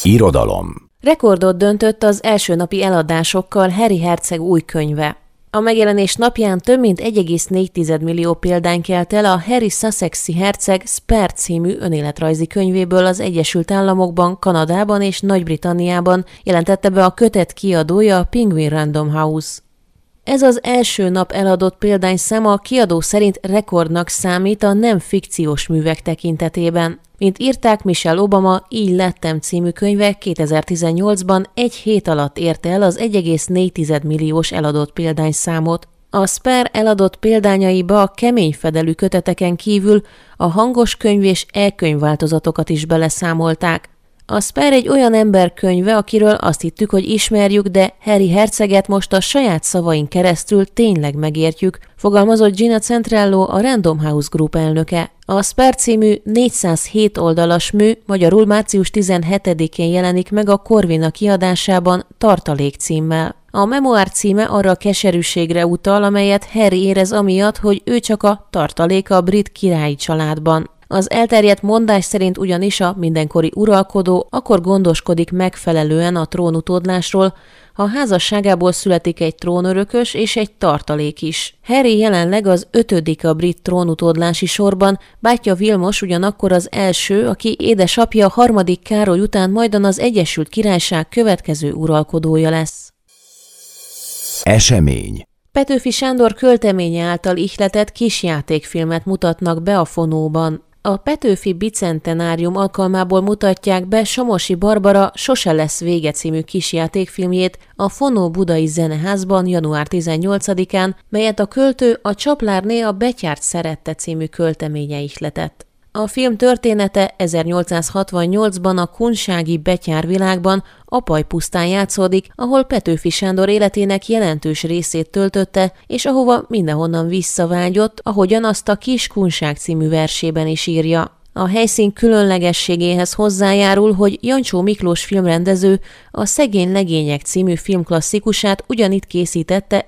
Irodalom. Rekordot döntött az első napi eladásokkal Harry herceg új könyve. A megjelenés napján több mint 1,4 millió példány kelt el a Harry Sussexi herceg Spare című önéletrajzi könyvéből az Egyesült Államokban, Kanadában és Nagy-Britanniában, jelentette be a kötet kiadója, a Penguin Random House. Ez az első nap eladott példányszám a kiadó szerint rekordnak számít a nem fikciós művek tekintetében. Mint írták, Michelle Obama Így lettem című könyve 2018-ban egy hét alatt érte el az 1,4 milliós eladott példányszámot. A Spare eladott példányaiba a kemény fedelű köteteken kívül a hangos könyv és e-könyv változatokat is beleszámolták. A Spare egy olyan ember könyve, akiről azt hittük, hogy ismerjük, de Harry herceget most a saját szavain keresztül tényleg megértjük, fogalmazott Gina Centrello, a Random House Group elnöke. A Spare című 407 oldalas mű magyarul március 17-én jelenik meg a Corvina kiadásában Tartalék címmel. A memoár címe arra a keserűségre utal, amelyet Harry érez amiatt, hogy ő csak a tartaléka a brit királyi családban. Az elterjedt mondás szerint ugyanis a mindenkori uralkodó akkor gondoskodik megfelelően a trónutódlásról, ha a házasságából születik egy trónörökös és egy tartalék is. Harry jelenleg az 5. a brit trónutódlási sorban, bátyja Vilmos ugyanakkor az első, aki édesapja 3. Károly után majdan az Egyesült Királyság következő uralkodója lesz. Esemény. Petőfi Sándor költeménye által ihletett kisjátékfilmet mutatnak be a Fonóban. A Petőfi bicentenárium alkalmából mutatják be Somosi Barbara Sose lesz vége című kisjátékfilmjét a Fonó Budai Zeneházban január 18-án, melyet a költő a Csaplárné a Betyárt szerette című költeménye ihletett. A film története 1868-ban a kunsági Betyár világban, Apaj-pusztán játszódik, ahol Petőfi Sándor életének jelentős részét töltötte, és ahova mindenhonnan visszavágyott, ahogyan azt a Kis Kunság című versében is írja. A helyszín különlegességéhez hozzájárul, hogy Jancsó Miklós filmrendező a Szegény legények című filmklasszikusát ugyanitt készítette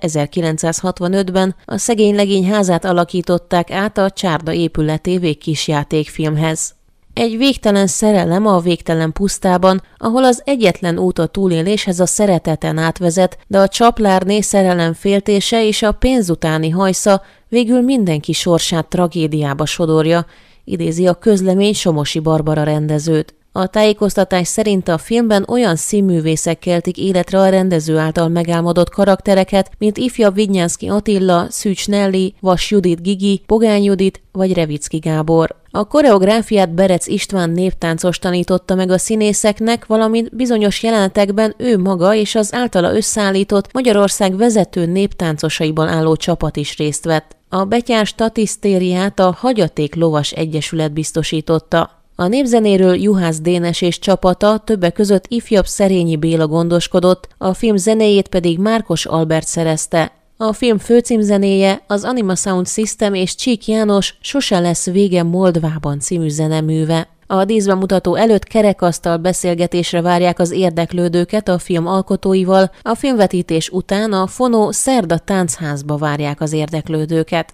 1965-ben, a Szegény legény házát alakították át a Csárda épületévé kisjátékfilmhez. Egy végtelen szerelem a végtelen pusztában, ahol az egyetlen út a túléléshez a szereteten átvezet, de a Csaplárné szerelem féltése és a pénz utáni hajsza végül mindenki sorsát tragédiába sodorja, idézi a közlemény Somosi Barbara rendezőt. A tájékoztatás szerint a filmben olyan színművészek keltik életre a rendező által megálmodott karaktereket, mint ifjabb Vidnyánszky Attila, Szűcs Nelly, Vas Judit Gigi, Pogány Judit vagy Revicki Gábor. A koreográfiát Berec István néptáncos tanította meg a színészeknek, valamint bizonyos jelenetekben ő maga és az általa összeállított Magyarország vezető néptáncosaiból álló csapat is részt vett. A Betyár statisztériát a Hagyaték Lovas Egyesület biztosította. A népzenéről Juhász Dénes és csapata, többek között ifjabb Szerényi Béla gondoskodott, a film zenéjét pedig Márkos Albert szerezte. A film főcímzenéje az Anima Sound System és Csík János Sose lesz vége Moldvában című zeneműve. A díszbemutató előtt kerekasztal beszélgetésre várják az érdeklődőket a film alkotóival, a filmvetítés után a Fonó Szerda Táncházba várják az érdeklődőket.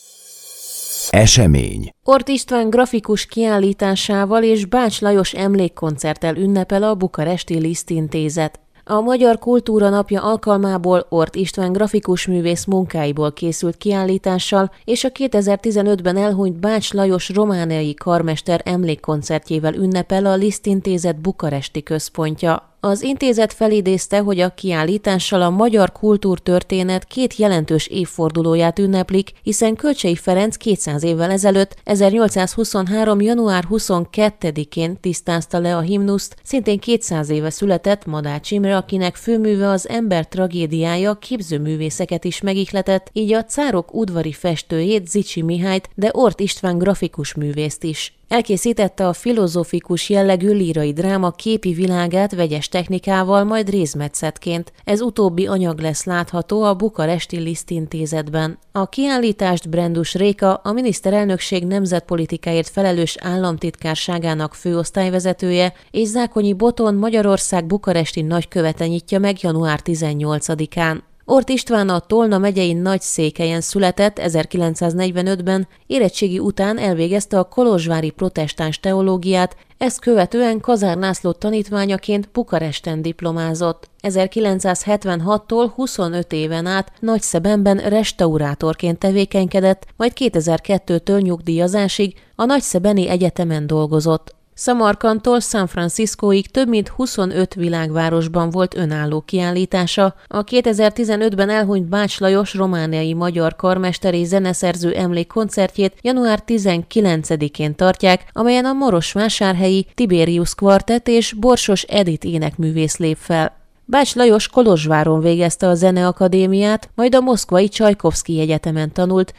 Esemény. Ort István grafikus kiállításával és Bács Lajos emlékkoncerttel ünnepel a bukaresti Liszt Intézet. A Magyar Kultúra Napja alkalmából Ort István grafikus művész munkáiból készült kiállítással és a 2015-ben elhunyt Bács Lajos romániai karmester emlékkoncertjével ünnepel a Liszt Intézet bukaresti központja. Az intézet felidézte, hogy a kiállítással a magyar kultúrtörténet 2 jelentős évfordulóját ünneplik, hiszen Kölcsey Ferenc 200 évvel ezelőtt, 1823. január 22-én tisztázta le a himnuszt, szintén 200 éve született Madács Imre, akinek főműve az ember tragédiája képzőművészeket is megihletett, így a cárok udvari festőjét, Zichy Mihályt, de Ort István grafikus művészt is. Elkészítette a filozófikus jellegű lírai dráma képi világát vegyes technikával, majd rézmetszetként. Ez utóbbi anyag lesz látható a bukaresti Liszt Intézetben. A kiállítást Brendus Réka, a miniszterelnökség nemzetpolitikáért felelős államtitkárságának főosztályvezetője, és Zákonyi Boton Magyarország bukaresti nagykövete nyitja meg január 18-án. Ort István a Tolna megyei Nagyszékelyen született, 1945-ben, érettségi után elvégezte a kolozsvári protestáns teológiát, ezt követően Kazár László tanítványaként Bukaresten diplomázott. 1976-tól 25 éven át Nagyszebenben restaurátorként tevékenykedett, majd 2002-től nyugdíjazásig a Nagyszebeni Egyetemen dolgozott. Szamarkandtól San Franciscoig több mint 25 világvárosban volt önálló kiállítása. A 2015-ben elhunyt Bács Lajos romániai magyar karmesteri zeneszerző emlékkoncertjét január 19-én tartják, amelyen a marosvásárhelyi Tiberius Kvartett és Borsos Edith énekművész lép fel. Bács Lajos Kolozsváron végezte a Zeneakadémiát, majd a moszkvai Csajkovszkij Egyetemen tanult,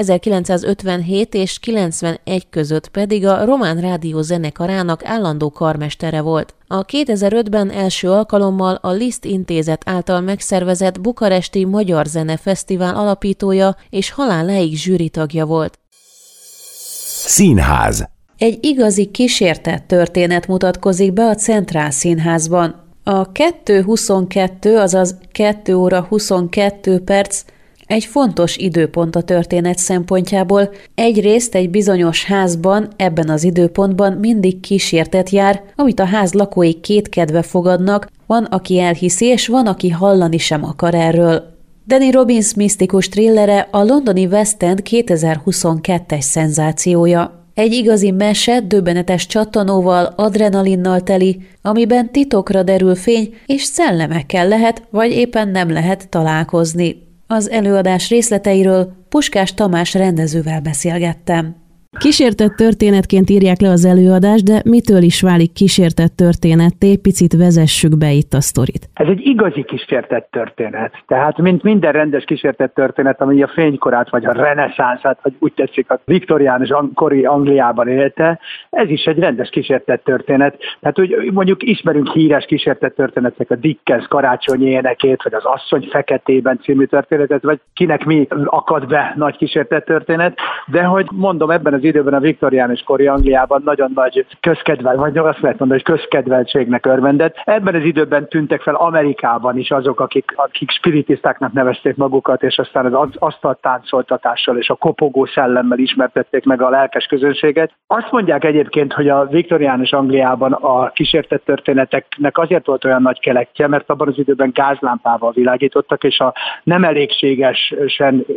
1957 és 91 között pedig a Román Rádió zenekarának állandó karmestere volt. A 2005-ben első alkalommal a Liszt Intézet által megszervezett Bukaresti Magyar Zenefesztivál alapítója és haláláig zsűritagja volt. Színház. Egy igazi kísértett történet mutatkozik be a Centrál Színházban. A 2:22, azaz 2 óra 22 perc egy fontos időpont a történet szempontjából. Egyrészt egy bizonyos házban, ebben az időpontban mindig kísértet jár, amit a ház lakói kétkedve fogadnak, van, aki elhiszi, és van, aki hallani sem akar erről. Danny Robbins misztikus thrillere a londoni West End 2022-es szenzációja. Egy igazi mese döbbenetes csattanóval, adrenalinnal teli, amiben titokra derül fény, és szellemekkel lehet, vagy éppen nem lehet találkozni. Az előadás részleteiről Puskás Tamás rendezővel beszélgettem. Kísértett történetként írják le az előadást, de mitől is válik kísértett történetté? Picit vezessük be itt a sztorit. Ez egy igazi kísértett történet. Tehát mint minden rendes kísértett történet, ami a fénykorát, vagy a reneszánszát, vagy úgy tetszik, a viktoriánus kori Angliában élte, ez is egy rendes kísértett történet. Tehát úgy mondjuk ismerünk híres kísértett történetek, a Dickens karácsonyi énekét, vagy az Asszony feketében című történetet, vagy kinek mi akad be nagy kísértett történet, de hogy mondom, ebben az időben a viktoriánus kori Angliában nagyon nagy közkedvel, vagy azt lehet mondani, hogy közkedveltségnek örvendett. Ebben az időben tűntek fel Amerikában is azok, akik spiritistáknak nevezték magukat, és aztán az asztaltáncoltatással és a kopogó szellemmel ismertették meg a lelkes közönséget. Azt mondják egyébként, hogy a viktoriánus Angliában a kísértett történeteknek azért volt olyan nagy kelektje, mert abban az időben gázlámpával világítottak, és a nem elégségesen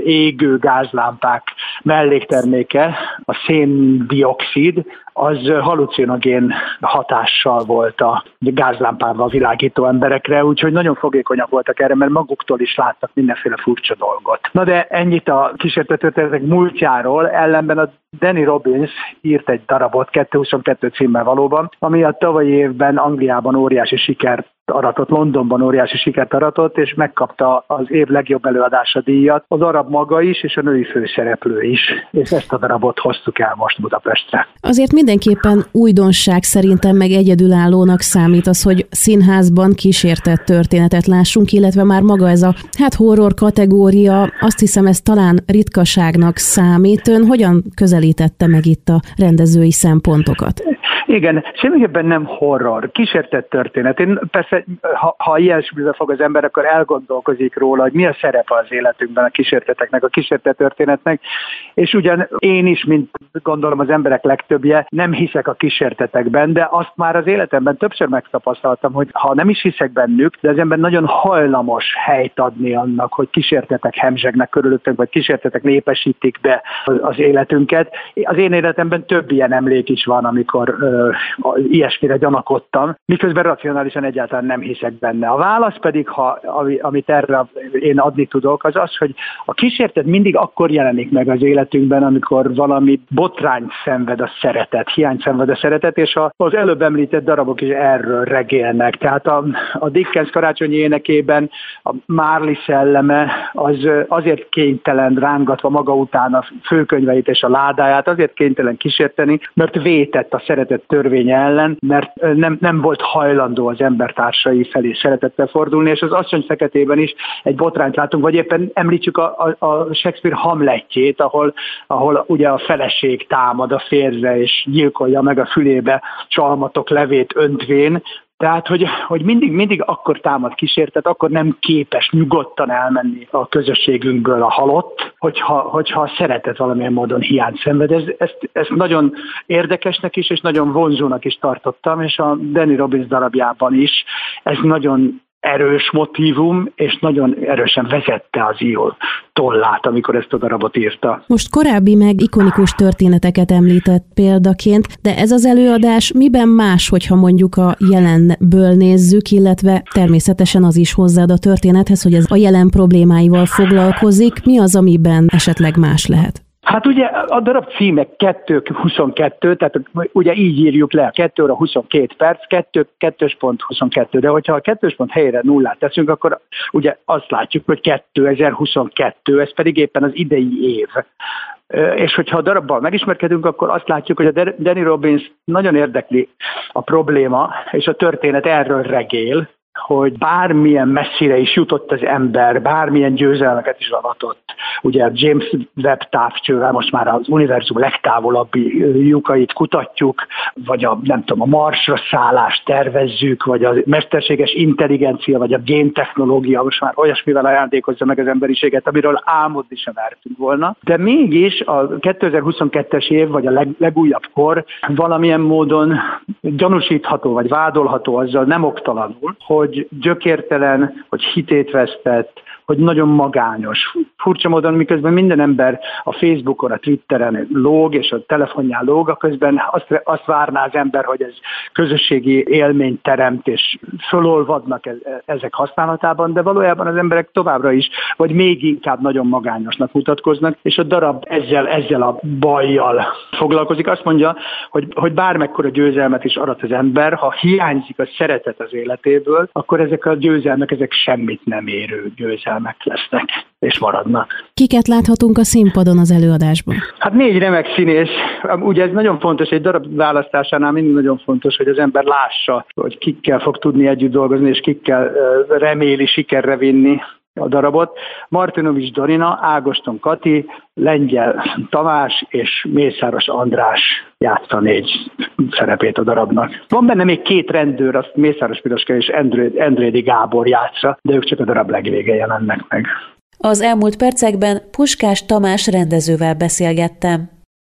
égő gázlámpák mellékterméke, a széndioxid, az halucinogén hatással volt a gázlámpával világító emberekre, úgyhogy nagyon fogékonyak voltak erre, mert maguktól is láttak mindenféle furcsa dolgot. Na de ennyit a kísértett történetek múltjáról, ellenben a Danny Robbins írt egy darabot, 2:22 címmel valóban, ami a tavalyi évben Angliában óriási sikert aratott, Londonban óriási sikert aratott, és megkapta az év legjobb előadása díjat, az darab maga is, és a női főszereplő is. És ezt a darabot hoztuk el most Budapestre. Azért mindenképpen újdonság szerintem, meg egyedülállónak számít az, hogy színházban kísértett történetet lássunk, illetve már maga ez a horror kategória, azt hiszem ez talán ritkaságnak számít. Ön hogyan közelítette meg itt a rendezői szempontokat? Igen, semmiképpen nem horror, kísértett történet. Én persze, ha ilyesmivel fog az ember, akkor elgondolkozik róla, hogy mi a szerepe az életünkben a kísérteteknek, a kísértett történetnek, és ugyan én is, mint gondolom az emberek legtöbbje, nem hiszek a kísértetekben, de azt már az életemben többször megtapasztaltam, hogy ha nem is hiszek bennük, de az ember nagyon hajlamos helyt adni annak, hogy kísértetek hemzsegnek körülöttünk, vagy kísértetek népesítik be az életünket. Az én életemben több ilyen emlék is van, amikor ilyesmire gyanakodtam, miközben racionálisan egyáltalán nem hiszek benne. A válasz pedig, amit erre én adni tudok, az az, hogy a kísértet mindig akkor jelenik meg az életünkben, amikor valami botrányt szenved a szeretet, hiányt szenved a szeretet, és az előbb említett darabok is erről regélnek. Tehát a Dickens karácsonyi énekében a Marley szelleme az azért kénytelen rángatva maga után a főkönyveit és a ládáját, azért kénytelen kísérteni, mert vétett a szeretet törvény ellen, mert nem volt hajlandó az embertársai felé szeretettel fordulni, és az Asszony feketében is egy botrányt látunk, vagy éppen említsük a Shakespeare Hamletjét, ahol ugye a feleség támad a férjre, és gyilkolja meg a fülébe csalmatok levét öntvén. Tehát, hogy mindig akkor támad kísértet, akkor nem képes nyugodtan elmenni a közösségünkből a halott, hogyha a szeretet valamilyen módon hiányt szenved. Ezt nagyon érdekesnek is, és nagyon vonzónak is tartottam, és a Danny Robbins darabjában is ez nagyon erős motívum, és nagyon erősen vezette az író tollát, amikor ezt a darabot írta. Most korábbi meg ikonikus történeteket említett példaként, de ez az előadás miben más, hogyha mondjuk a jelenből nézzük, illetve természetesen az is hozzáad a történethez, hogy ez a jelen problémáival foglalkozik, mi az, amiben esetleg más lehet? Hát ugye a darab címe 2:22, tehát ugye így írjuk le, 2 óra 22 perc, 2:22, de hogyha a 2-es pont helyére nullát teszünk, akkor ugye azt látjuk, hogy 2022, ez pedig éppen az idei év. És hogyha a darabbal megismerkedünk, akkor azt látjuk, hogy a Danny Robbins nagyon érdekli a probléma, és a történet erről regél, hogy bármilyen messzire is jutott az ember, bármilyen győzelmeket is avatott. Ugye a James Webb távcsővel most már az univerzum legtávolabbi lyukait kutatjuk, vagy a Marsra szállást tervezzük, vagy a mesterséges intelligencia, vagy a géntechnológia most már olyasmivel ajándékozza meg az emberiséget, amiről álmodni sem mertünk volna. De mégis a 2022-es év, vagy a legújabb kor valamilyen módon gyanúsítható, vagy vádolható azzal nem oktalanul, hogy gyökértelen, hogy hitét vesztett, hogy nagyon magányos. Furcsa módon, miközben minden ember a Facebookon, a Twitteren lóg, és a telefonján lóg, közben azt várná az ember, hogy ez közösségi élményt teremt, és fölolvadnak ezek használatában, de valójában az emberek továbbra is, vagy még inkább nagyon magányosnak mutatkoznak, és a darab ezzel a bajjal foglalkozik. Azt mondja, hogy bármekkora győzelmet is arat az ember, ha hiányzik a szeretet az életéből, akkor ezek a győzelmek, ezek semmit nem érő győzelmek lesznek, és maradnak. Kiket láthatunk a színpadon az előadásban? Hát 4 remek színész. Ugye ez nagyon fontos, egy darab választásánál mindig nagyon fontos, hogy az ember lássa, hogy kikkel fog tudni együtt dolgozni, és kikkel reméli sikerre vinni a darabot. Martinovics Dorina, Ágoston Kati, Lengyel Tamás és Mészáros András játsza 4 szerepét a darabnak. Van benne még 2 rendőr, azt Mészáros Piroska és Endrédi Gábor játsza, de ők csak a darab legvége jelennek meg. Az elmúlt percekben Puskás Tamás rendezővel beszélgettem.